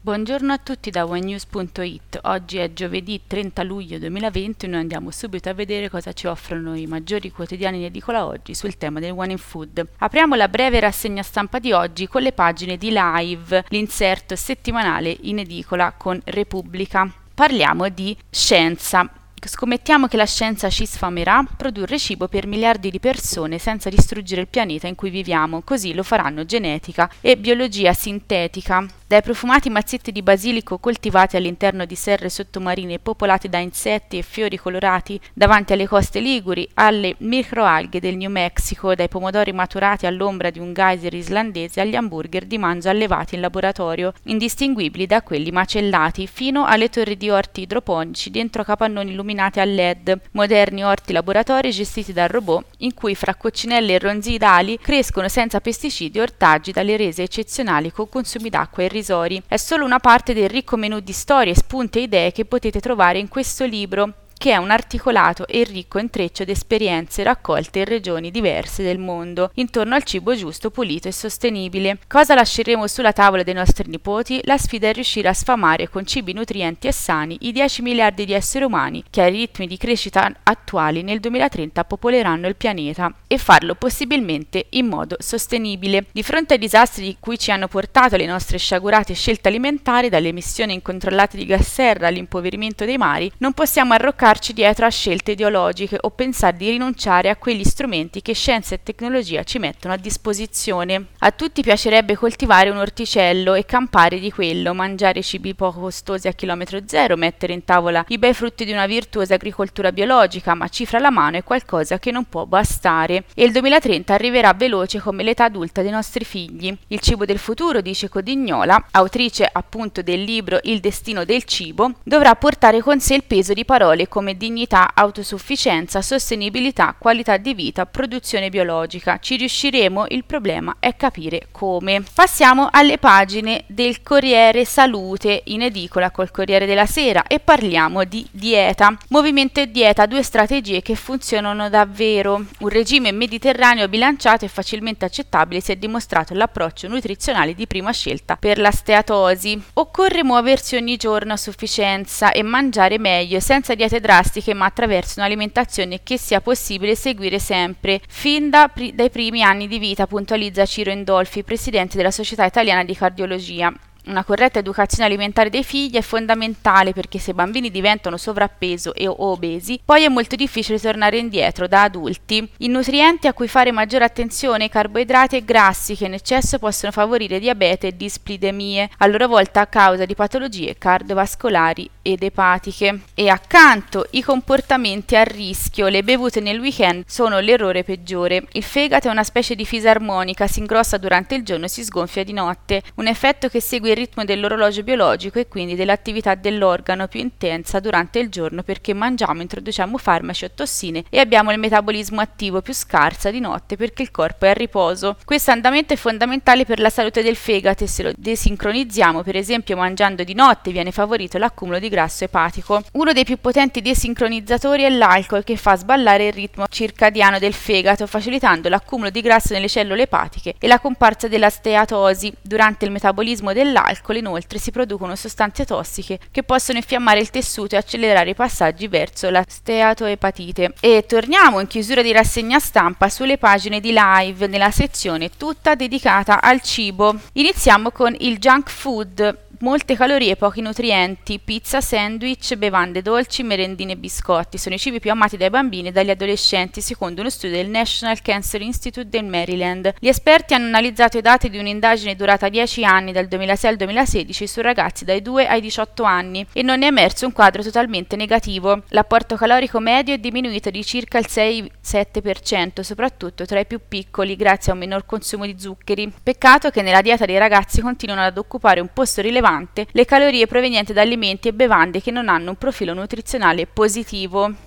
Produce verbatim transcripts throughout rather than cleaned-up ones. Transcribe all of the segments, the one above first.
Buongiorno a tutti da onenews punto it. Oggi è giovedì trenta luglio duemilaventi e noi andiamo subito a vedere cosa ci offrono i maggiori quotidiani in edicola oggi sul tema del One in Food. Apriamo la breve rassegna stampa di oggi con le pagine di Live, l'inserto settimanale in edicola con Repubblica. Parliamo di scienza. Scommettiamo che la scienza ci sfamerà, produrre cibo per miliardi di persone senza distruggere il pianeta in cui viviamo, così lo faranno genetica e biologia sintetica. Dai profumati mazzetti di basilico coltivati all'interno di serre sottomarine popolate da insetti e fiori colorati davanti alle coste liguri, alle microalghe del New Mexico, dai pomodori maturati all'ombra di un geyser islandese agli hamburger di manzo allevati in laboratorio, indistinguibili da quelli macellati, fino alle torri di orti idroponici dentro capannoni illuminati a L E D, moderni orti laboratori gestiti da robot, in cui fra coccinelle e ronzidali crescono senza pesticidi ortaggi dalle rese eccezionali con consumi d'acqua e risori. È solo una parte del ricco menù di storie, spunti e idee che potete trovare in questo libro, che è un articolato e ricco intreccio di esperienze raccolte in regioni diverse del mondo, intorno al cibo giusto, pulito e sostenibile. Cosa lasceremo sulla tavola dei nostri nipoti? La sfida è riuscire a sfamare con cibi nutrienti e sani i dieci miliardi di esseri umani che ai ritmi di crescita attuali nel duemilatrenta popoleranno il pianeta, e farlo possibilmente in modo sostenibile. Di fronte ai disastri di cui ci hanno portato le nostre sciagurate scelte alimentari, dalle emissioni incontrollate di gas serra all'impoverimento dei mari, non possiamo arroccarci dietro a scelte ideologiche o pensare di rinunciare a quegli strumenti che scienza e tecnologia ci mettono a disposizione. A tutti piacerebbe coltivare un orticello e campare di quello, mangiare cibi poco costosi a chilometro zero, mettere in tavola i bei frutti di una virtuosa agricoltura biologica, ma cifra alla mano è qualcosa che non può bastare. E il duemilatrenta arriverà veloce come l'età adulta dei nostri figli. Il cibo del futuro, dice Codignola, autrice appunto del libro Il destino del cibo, dovrà portare con sé il peso di parole come dignità, autosufficienza, sostenibilità, qualità di vita, produzione biologica. Ci riusciremo? Il problema è capire come. Passiamo alle pagine del Corriere Salute in edicola col Corriere della Sera e parliamo di dieta. Movimento e dieta, due strategie che funzionano davvero. Un regime mediterraneo bilanciato e facilmente accettabile si è dimostrato l'approccio nutrizionale di prima scelta per la steatosi. Occorre muoversi ogni giorno a sufficienza e mangiare meglio, senza diete drastiche, ma attraverso un'alimentazione che sia possibile seguire sempre, fin da pri- dai primi anni di vita, puntualizza Ciro Indolfi, presidente della Società Italiana di Cardiologia. Una corretta educazione alimentare dei figli è fondamentale, perché se i bambini diventano sovrappeso e o obesi, poi è molto difficile tornare indietro da adulti. I nutrienti a cui fare maggiore attenzione: carboidrati e grassi, che in eccesso possono favorire diabete e dislipidemie, a loro volta a causa di patologie cardiovascolari ed epatiche. E accanto i comportamenti a rischio: le bevute nel weekend sono l'errore peggiore. Il fegato è una specie di fisarmonica, si ingrossa durante il giorno e si sgonfia di notte, un effetto che segue il ritmo dell'orologio biologico e quindi dell'attività dell'organo più intensa durante il giorno, perché mangiamo, introduciamo farmaci o tossine e abbiamo il metabolismo attivo più scarsa di notte perché il corpo è a riposo. Questo andamento è fondamentale per la salute del fegato, e se lo desincronizziamo, per esempio mangiando di notte, viene favorito l'accumulo di grasso epatico. Uno dei più potenti desincronizzatori è l'alcol, che fa sballare il ritmo circadiano del fegato, facilitando l'accumulo di grasso nelle cellule epatiche e la comparsa della steatosi. Durante il metabolismo dell'alcol inoltre si producono sostanze tossiche che possono infiammare il tessuto e accelerare i passaggi verso la steatoepatite. E torniamo in chiusura di rassegna stampa sulle pagine di Live nella sezione tutta dedicata al cibo. Iniziamo con il junk food. Molte calorie e pochi nutrienti, pizza, sandwich, bevande dolci, merendine e biscotti sono i cibi più amati dai bambini e dagli adolescenti, secondo uno studio del National Cancer Institute del Maryland. Gli esperti hanno analizzato i dati di un'indagine durata dieci anni, dal duemilasei al duemilasedici, su ragazzi dai due ai diciotto anni, e non è emerso un quadro totalmente negativo. L'apporto calorico medio è diminuito di circa il sei sette per cento, soprattutto tra i più piccoli, grazie a un minor consumo di zuccheri. Peccato che nella dieta dei ragazzi continuano ad occupare un posto rilevante le calorie provenienti da alimenti e bevande che non hanno un profilo nutrizionale positivo.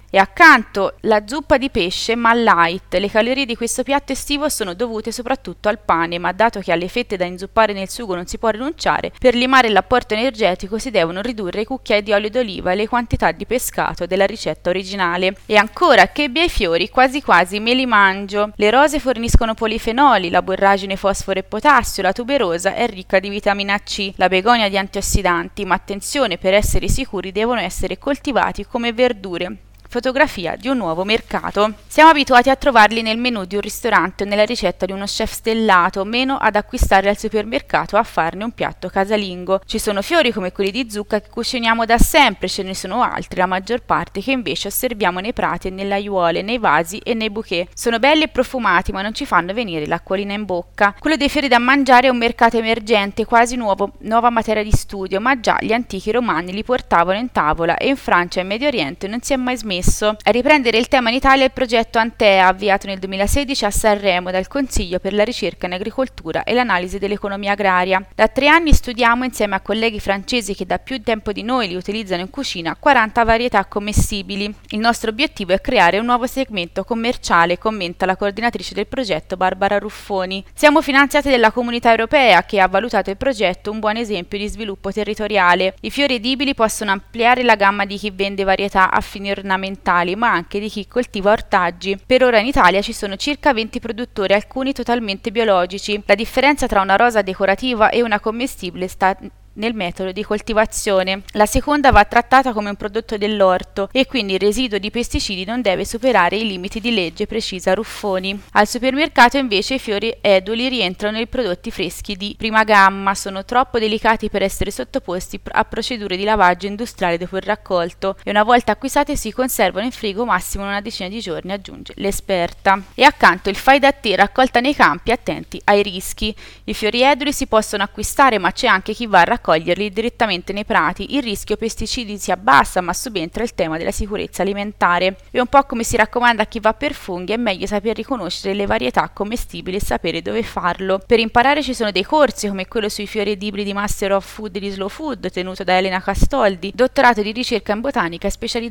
E accanto la zuppa di pesce ma light. Le calorie di questo piatto estivo sono dovute soprattutto al pane, ma dato che alle fette da inzuppare nel sugo non si può rinunciare, per limare l'apporto energetico si devono ridurre i cucchiai di olio d'oliva e le quantità di pescato della ricetta originale. E ancora, che bei fiori, quasi quasi me li mangio. Le rose forniscono polifenoli, la borragine fosforo e potassio, la tuberosa è ricca di vitamina C, la begonia di antiossidanti, ma attenzione, per essere sicuri devono essere coltivati come verdure. Fotografia di un nuovo mercato. Siamo abituati a trovarli nel menù di un ristorante o nella ricetta di uno chef stellato, meno ad acquistarli al supermercato o a farne un piatto casalingo. Ci sono fiori come quelli di zucca che cuciniamo da sempre, ce ne sono altri, la maggior parte, che invece osserviamo nei prati e nelle aiuole, nei vasi e nei bouquet. Sono belli e profumati, ma non ci fanno venire l'acquolina in bocca. Quello dei fiori da mangiare è un mercato emergente, quasi nuovo, nuova materia di studio, ma già gli antichi romani li portavano in tavola e in Francia e in Medio Oriente non si è mai smesso. A riprendere il tema in Italia il progetto Antea, avviato nel duemilasedici a Sanremo dal Consiglio per la ricerca in agricoltura e l'analisi dell'economia agraria. Da tre anni studiamo insieme a colleghi francesi che da più tempo di noi li utilizzano in cucina quaranta varietà commestibili. Il nostro obiettivo è creare un nuovo segmento commerciale, commenta la coordinatrice del progetto Barbara Ruffoni. Siamo finanziati dalla Comunità Europea che ha valutato il progetto un buon esempio di sviluppo territoriale. I fiori edibili possono ampliare la gamma di chi vende varietà a fini ornamentali, ma anche di chi coltiva ortaggi. Per ora in Italia ci sono circa venti produttori, alcuni totalmente biologici. La differenza tra una rosa decorativa e una commestibile sta nel metodo di coltivazione. La seconda va trattata come un prodotto dell'orto e quindi il residuo di pesticidi non deve superare i limiti di legge, precisa Ruffoni. Al supermercato invece i fiori eduli rientrano nei prodotti freschi di prima gamma, sono troppo delicati per essere sottoposti a procedure di lavaggio industriale dopo il raccolto e una volta acquistati si conservano in frigo massimo una decina di giorni, aggiunge l'esperta. E accanto il fai da te raccolta nei campi, attenti ai rischi. I fiori eduli si possono acquistare, ma c'è anche chi va a raccogliere raccoglierli direttamente nei prati. Il rischio pesticidi si abbassa, ma subentra il tema della sicurezza alimentare. È un po' come si raccomanda a chi va per funghi, è meglio saper riconoscere le varietà commestibili e sapere dove farlo. Per imparare ci sono dei corsi come quello sui fiori edibili di Master of Food di Slow Food, tenuto da Elena Castoldi, dottorato di ricerca in botanica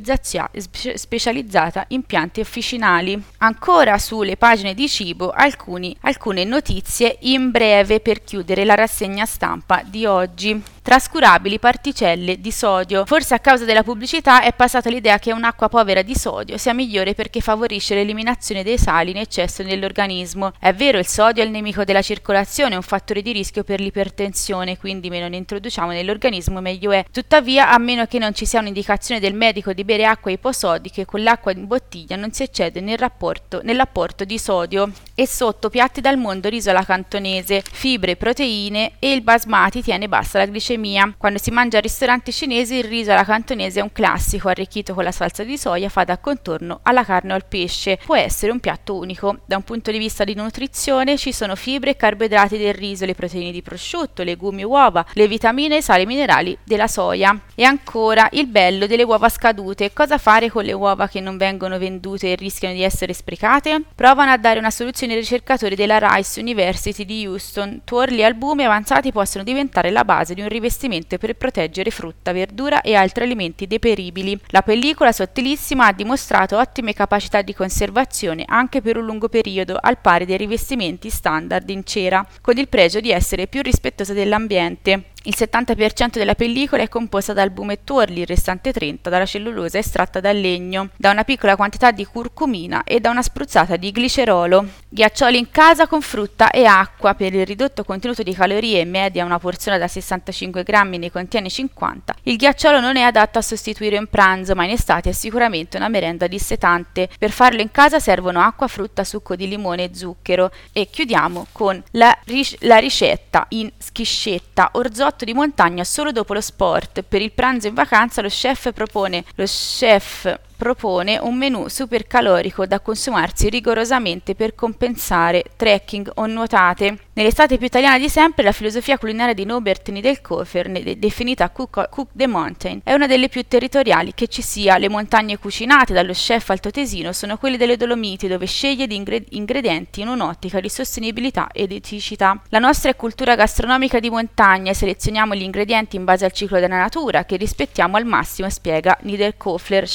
e specializzata in piante officinali. Ancora sulle pagine di cibo alcuni, alcune notizie in breve per chiudere la rassegna stampa di oggi. Trascurabili particelle di sodio. Forse a causa della pubblicità è passata l'idea che un'acqua povera di sodio sia migliore perché favorisce l'eliminazione dei sali in eccesso nell'organismo. È vero, il sodio è il nemico della circolazione, è un fattore di rischio per l'ipertensione, quindi meno ne introduciamo nell'organismo meglio è. Tuttavia, a meno che non ci sia un'indicazione del medico di bere acqua iposodiche, con l'acqua in bottiglia non si eccede nel rapporto, nell'apporto di sodio. E sotto piatti dal mondo, riso alla cantonese, fibre, proteine e il basmati tiene bassa la glicemia. Quando si mangia al ristorante cinese il riso alla cantonese è un classico, arricchito con la salsa di soia, fa da contorno alla carne o al pesce. Può essere un piatto unico. Da un punto di vista di nutrizione ci sono fibre e carboidrati del riso, le proteine di prosciutto, legumi e uova, le vitamine e i sali minerali della soia. E ancora il bello delle uova scadute. Cosa fare con le uova che non vengono vendute e rischiano di essere sprecate? Provano a dare una soluzione ai ricercatori della Rice University di Houston. Tuorli e albumi avanzati possono diventare la base di un rivestimento per proteggere frutta, verdura e altri alimenti deperibili. La pellicola sottilissima ha dimostrato ottime capacità di conservazione anche per un lungo periodo, al pari dei rivestimenti standard in cera, con il pregio di essere più rispettosa dell'ambiente. Il settanta per cento della pellicola è composta da albume e tuorli, il restante trenta per cento dalla cellulosa estratta dal legno, da una piccola quantità di curcumina e da una spruzzata di glicerolo. Ghiaccioli in casa con frutta e acqua. Per il ridotto contenuto di calorie, media una porzione da sessantacinque grammi ne contiene cinquanta, il ghiacciolo non è adatto a sostituire un pranzo, ma in estate è sicuramente una merenda dissetante. Per farlo in casa servono acqua, frutta, succo di limone e zucchero. E chiudiamo con la, ric- la ricetta in schiscetta, orzotto di montagna solo dopo lo sport. Per il pranzo in vacanza lo chef propone lo chef propone un menù super calorico da consumarsi rigorosamente per compensare trekking o nuotate. Nell'estate più italiana di sempre, la filosofia culinaria di Norbert Niederkofer, de- definita Cook, Cook the Mountain, è una delle più territoriali che ci sia. Le montagne cucinate dallo chef altoatesino sono quelle delle Dolomiti, dove sceglie di ingre- ingredienti in un'ottica di sostenibilità ed eticità. La nostra è cultura gastronomica di montagna, selezioniamo gli ingredienti in base al ciclo della natura, che rispettiamo al massimo, spiega Niederkofer, chef a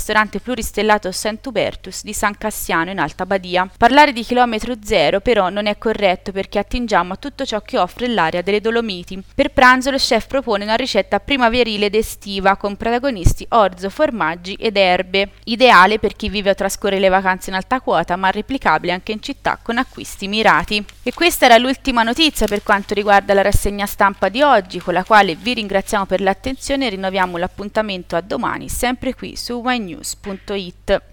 ristorante pluristellato Saint-Hubertus di San Cassiano in Alta Badia. Parlare di chilometro zero però non è corretto perché attingiamo a tutto ciò che offre l'area delle Dolomiti. Per pranzo lo chef propone una ricetta primaverile ed estiva con protagonisti orzo, formaggi ed erbe, ideale per chi vive o trascorre le vacanze in alta quota ma replicabile anche in città con acquisti mirati. E questa era l'ultima notizia per quanto riguarda la rassegna stampa di oggi, con la quale vi ringraziamo per l'attenzione e rinnoviamo l'appuntamento a domani sempre qui su winenews punto it.